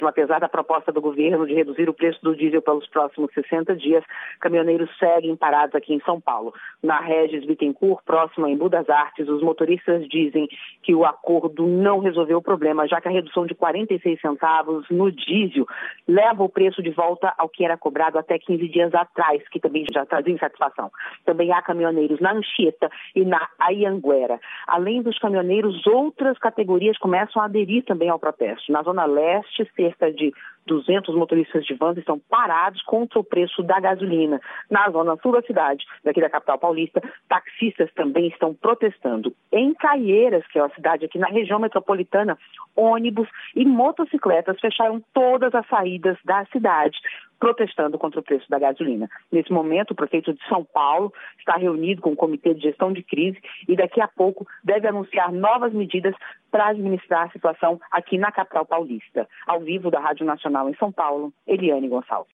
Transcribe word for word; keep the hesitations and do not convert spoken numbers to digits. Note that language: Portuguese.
Apesar da proposta do governo de reduzir o preço do diesel pelos próximos sessenta dias, caminhoneiros seguem parados aqui em São Paulo. Na Regis Bittencourt, próxima em Budas Artes, os motoristas dizem que o acordo não resolveu o problema, já que a redução de quarenta e seis centavos no diesel leva o preço de volta ao que era cobrado até quinze dias atrás, que também já trazia insatisfação. Também há caminhoneiros na Anchieta e na Anhanguera. Além dos caminhoneiros, outras categorias começam a aderir também ao protesto. Na Zona Leste, cerca de duzentos motoristas de vans estão parados contra o preço da gasolina. Na zona sul da cidade, daqui da capital paulista, taxistas também estão protestando. Em Caieiras, que é uma cidade aqui na região metropolitana, ônibus e motocicletas fecharam todas as saídas da cidade, protestando contra o preço da gasolina. Nesse momento, o prefeito de São Paulo está reunido com o Comitê de Gestão de Crise e daqui a pouco deve anunciar novas medidas para administrar a situação aqui na capital paulista. Ao vivo da Rádio Nacional em São Paulo, Eliane Gonçalves.